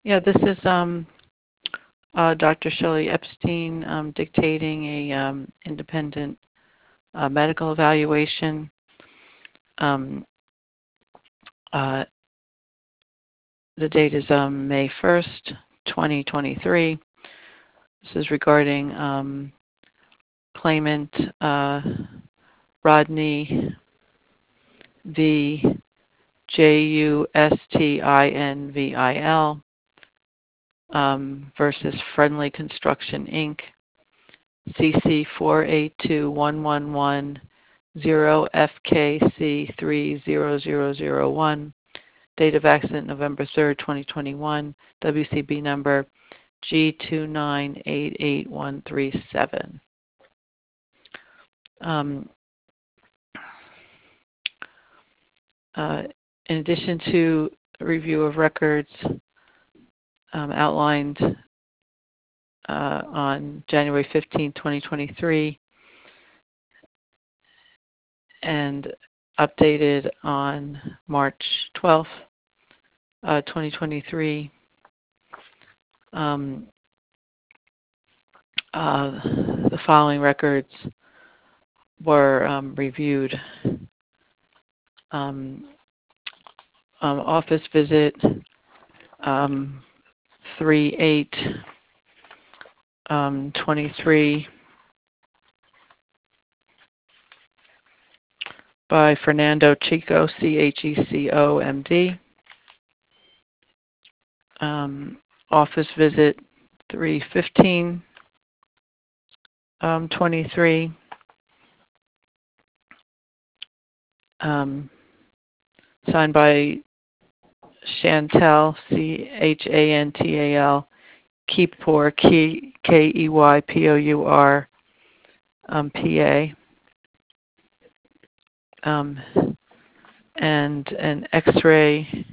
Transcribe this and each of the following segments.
Yeah, this is Dr. Shelley Epstein dictating a independent medical evaluation. Um, uh, the date is May 1st, 2023. This is regarding claimant Rodney V. Justinvil versus Friendly Construction Inc. CC 4821110FKC30001. Date of accident November 3rd, 2021. WCB number G2988137. Um, in addition to a review of records outlined on January 15, 2023, and updated on March 12th, 2023, the following records were reviewed. Office visit 3/8/23 by Fernando Chico, CHECO, MD. Office visit 3/15/23 signed by Chantal, CHANTAL, Keypour, KEYPOUR, PA, and an X-ray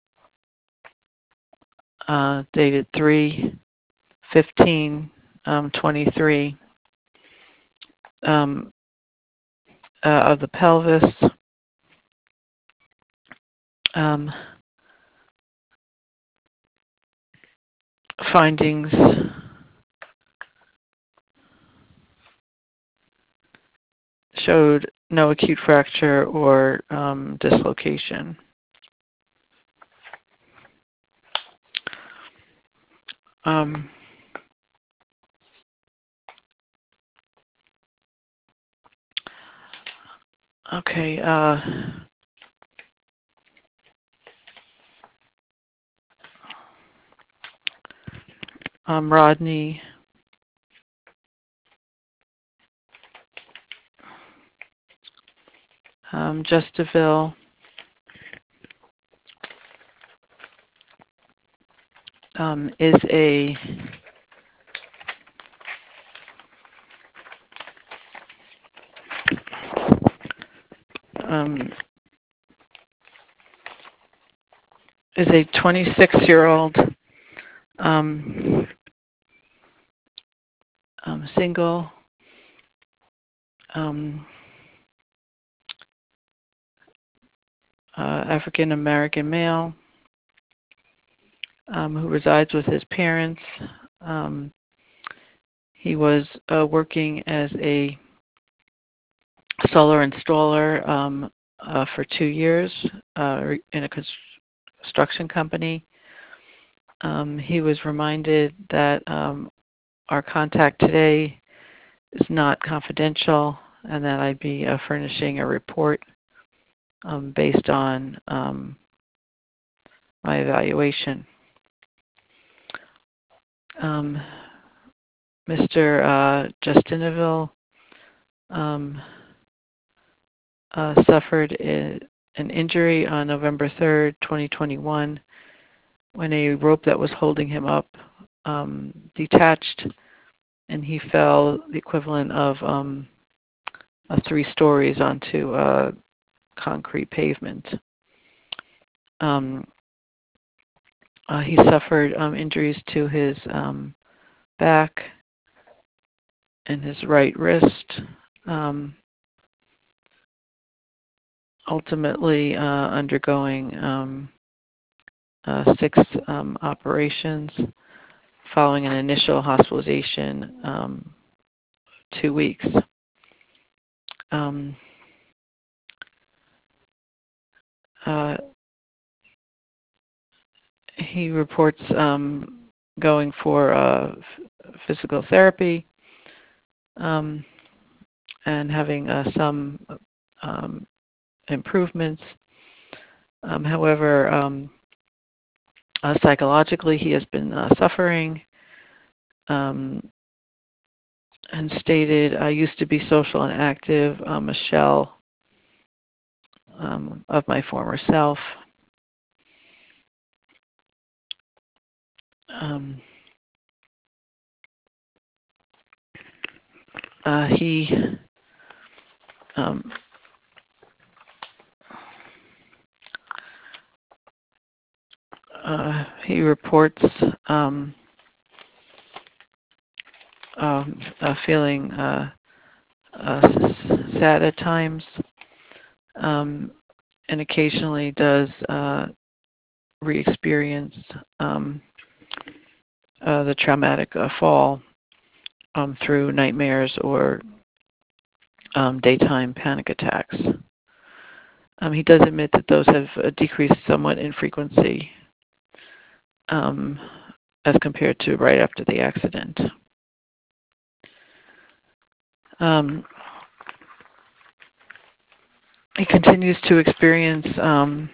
dated 3/15/23 of the pelvis. Findings showed no acute fracture or dislocation. Okay. Rodney Justinvil is a is a 26-year-old single African American male who resides with his parents. He was working as a solar installer for 2 years in a construction company. He was reminded that our contact today is not confidential and that I'd be furnishing a report based on my evaluation. Mr. Justinvil suffered an injury on November 3rd, 2021, when a rope that was holding him up detached, and he fell the equivalent of 3 stories onto concrete pavement. He suffered injuries to his back and his right wrist, ultimately undergoing 6 operations following an initial hospitalization 2 weeks. Um, he reports going for physical therapy and having some improvements. However, psychologically, he has been suffering and stated, I used to be social and active. I'm a shell of my former self. He reports feeling sad at times, and occasionally does re-experience the traumatic fall through nightmares or daytime panic attacks. He does admit that those have decreased somewhat in frequency as compared to right after the accident. He continues to experience some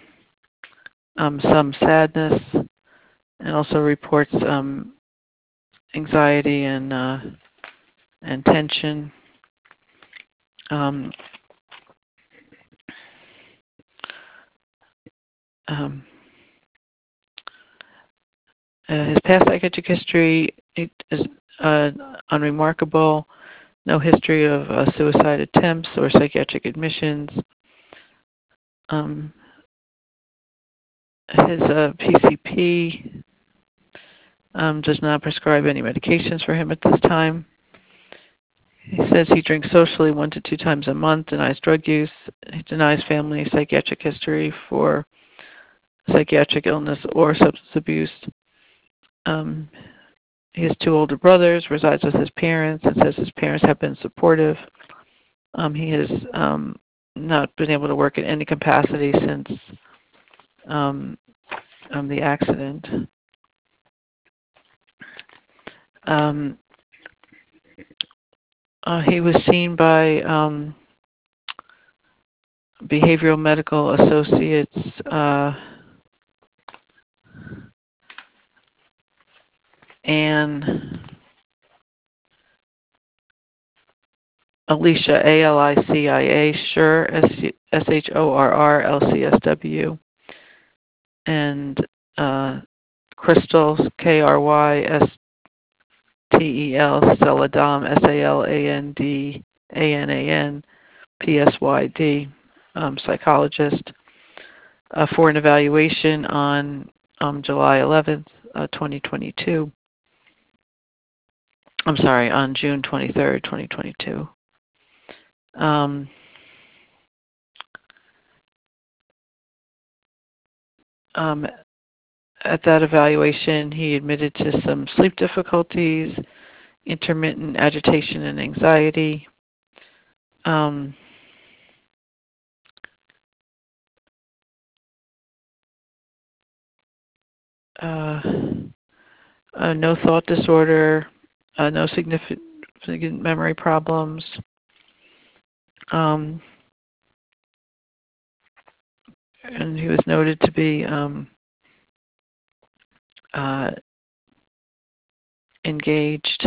sadness and also reports anxiety and tension. His past psychiatric history is unremarkable. No history of suicide attempts or psychiatric admissions. His PCP does not prescribe any medications for him at this time. He says he drinks socially 1 to 2 times a month, denies drug use. He denies family psychiatric history for psychiatric illness or substance abuse. He has 2 older brothers, resides with his parents, and says his parents have been supportive. He has not been able to work in any capacity since the accident. He was seen by behavioral medical associates and Alicia, A-L-I-C-I-A, Shorr, S-H-O-R-R-L-C-S-W, and Crystal, K-R-Y-S-T-E-L, Saladam, S-A-L-A-N-D-A-N-A-N, P-S-Y-D, psychologist, for an evaluation on July 11th, 2022. I'm sorry, on June 23rd, 2022. At that evaluation, he admitted to some sleep difficulties, intermittent agitation and anxiety. No thought disorder, no significant memory problems. And he was noted to be engaged.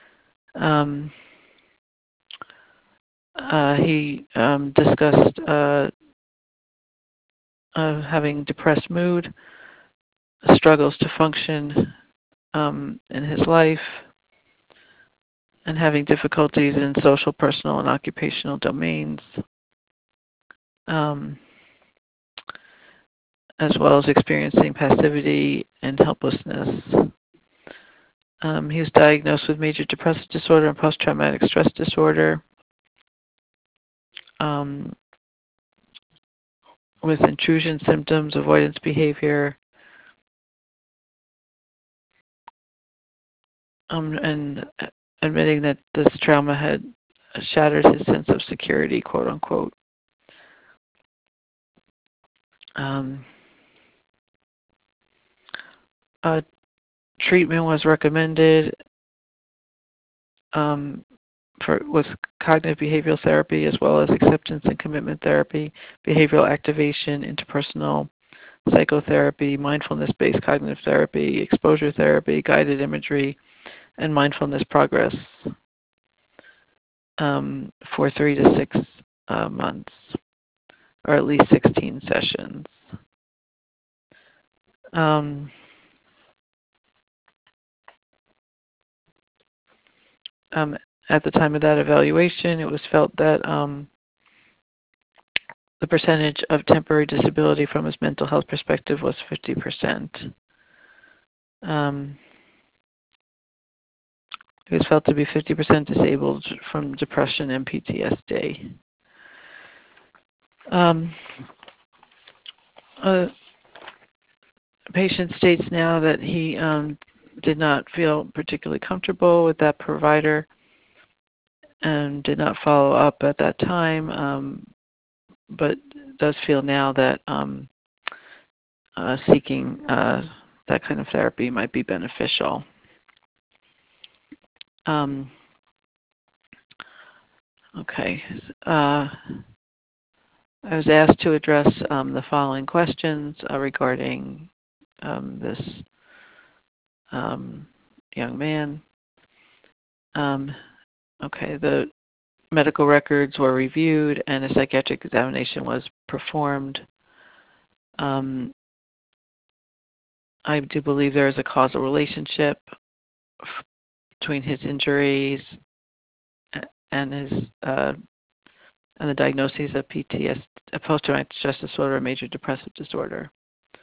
He discussed having depressed mood, struggles to function in his life, and having difficulties in social, personal, and occupational domains, as well as experiencing passivity and helplessness. He was diagnosed with major depressive disorder and post-traumatic stress disorder, with intrusion symptoms, avoidance behavior, and admitting that this trauma had shattered his sense of security, quote unquote. Treatment was recommended with cognitive behavioral therapy, as well as acceptance and commitment therapy, behavioral activation, interpersonal psychotherapy, mindfulness-based cognitive therapy, exposure therapy, guided imagery, and mindfulness progress for 3 to 6 months, or at least 16 sessions. At the time of that evaluation, it was felt that the percentage of temporary disability from his mental health perspective was 50%. He was felt to be 50% disabled from depression and PTSD. A patient states now that he did not feel particularly comfortable with that provider and did not follow up at that time, but does feel now that seeking that kind of therapy might be beneficial. Okay. I was asked to address the following questions regarding this young man. Okay, the medical records were reviewed and a psychiatric examination was performed. I do believe there is a causal relationship between his injuries and his and the diagnoses of PTSD, post-traumatic stress disorder, or major depressive disorder.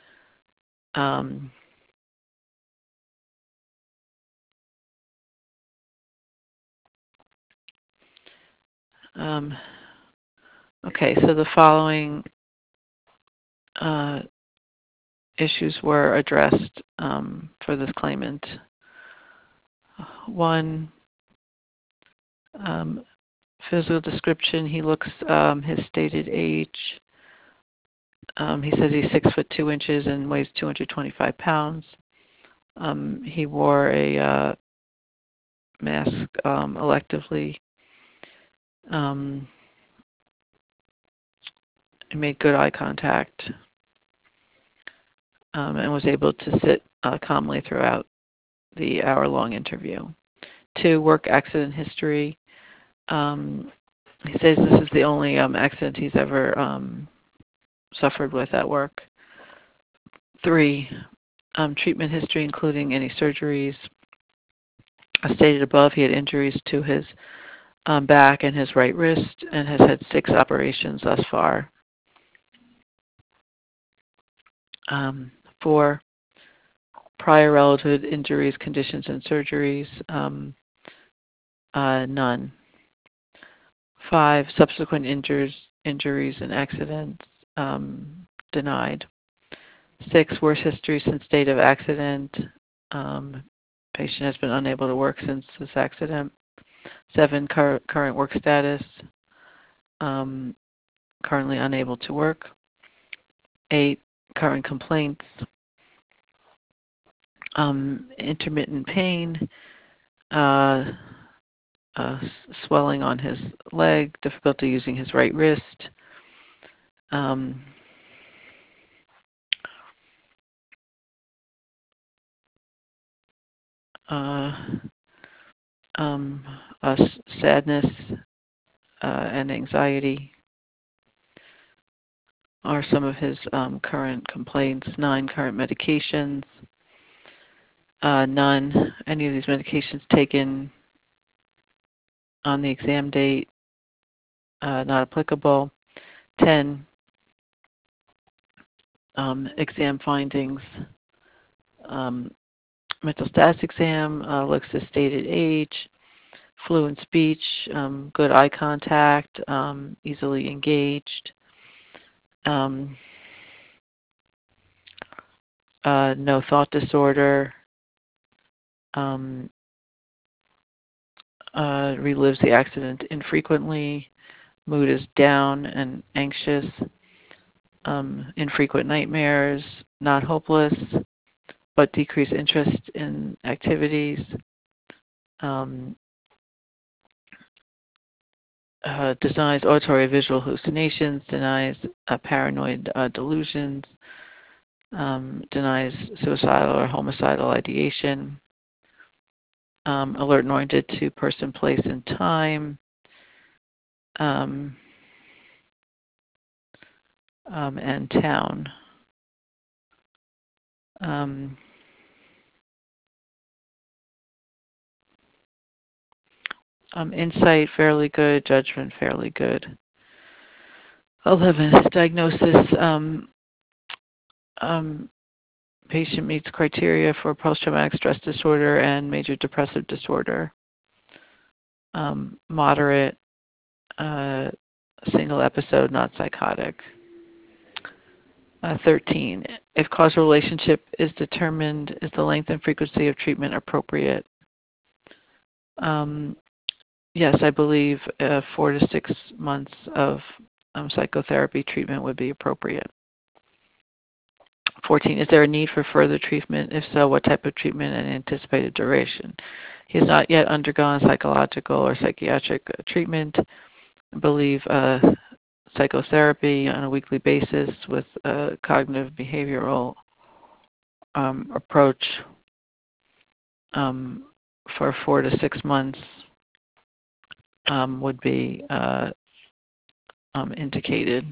Okay, so the following issues were addressed for this claimant. One, physical description. He looks his stated age. He says he's 6'2" and weighs 225 pounds. He wore a mask electively. He made good eye contact and was able to sit calmly throughout the hour-long interview. 2, work accident history. He says this is the only accident he's ever suffered with at work. 3, treatment history, including any surgeries. As stated above, he had injuries to his back and his right wrist and has had 6 operations thus far. 4, prior relative injuries, conditions, and surgeries, none. 5, subsequent injuries and accidents, denied. 6, worse history since date of accident. Patient has been unable to work since this accident. 7, current work status, currently unable to work. 8, current complaints. Intermittent pain, swelling on his leg, difficulty using his right wrist. Sadness and anxiety are some of his current complaints. 9, current medications. None. Any of these medications taken on the exam date, not applicable. 10, exam findings. Mental status exam looks at stated age, fluent speech, good eye contact, easily engaged. No thought disorder, relives the accident infrequently. Mood is down and anxious. Infrequent nightmares. Not hopeless, but decreased interest in activities. Um, denies auditory visual hallucinations. Denies paranoid delusions. Denies suicidal or homicidal ideation. Alert and oriented to person, place, and time. And town. Insight, fairly good. Judgment, fairly good. 11, diagnosis. Patient meets criteria for post-traumatic stress disorder and major depressive disorder. Moderate, single episode, not psychotic. 13, if causal relationship is determined, is the length and frequency of treatment appropriate? Yes, I believe 4 to 6 months of psychotherapy treatment would be appropriate. 14, is there a need for further treatment? If so, what type of treatment and anticipated duration? He has not yet undergone psychological or psychiatric treatment. I believe psychotherapy on a weekly basis with a cognitive behavioral approach for 4 to 6 months would be indicated.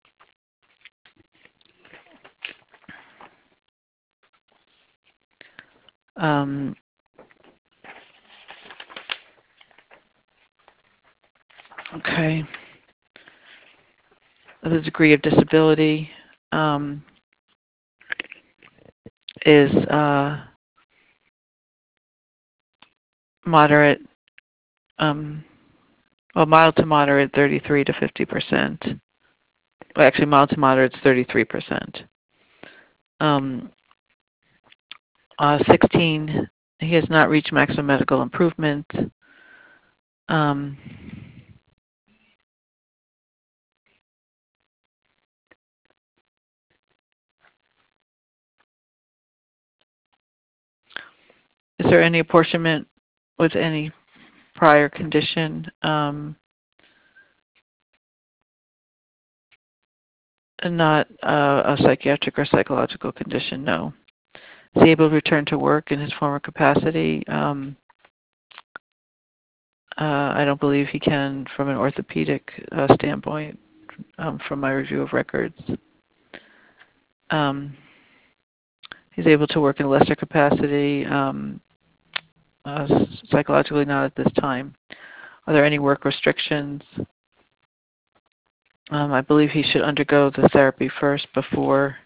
Okay. The degree of disability is moderate, mild to moderate, 33 to 50%. Well, actually, mild to moderate is 33%. 16, he has not reached maximum medical improvement. Is there any apportionment with any prior condition? Not a psychiatric or psychological condition, no. Is he able to return to work in his former capacity? I don't believe he can from an orthopedic standpoint, from my review of records. He's able to work in a lesser capacity, psychologically not at this time. Are there any work restrictions? I believe he should undergo the therapy first before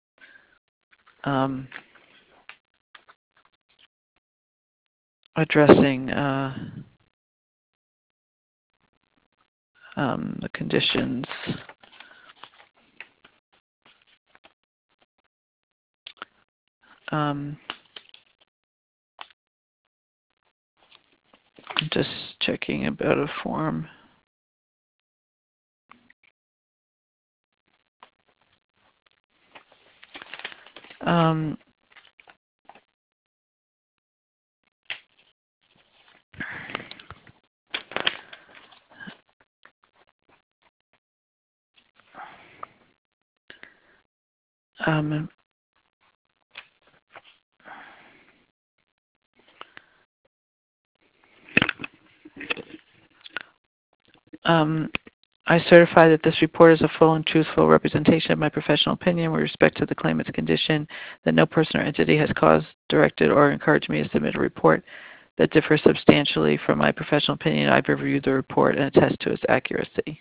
addressing the conditions. I'm just checking about a form. I certify that this report is a full and truthful representation of my professional opinion with respect to the claimant's condition, that no person or entity has caused, directed, or encouraged me to submit a report that differs substantially from my professional opinion. I've reviewed the report and attest to its accuracy.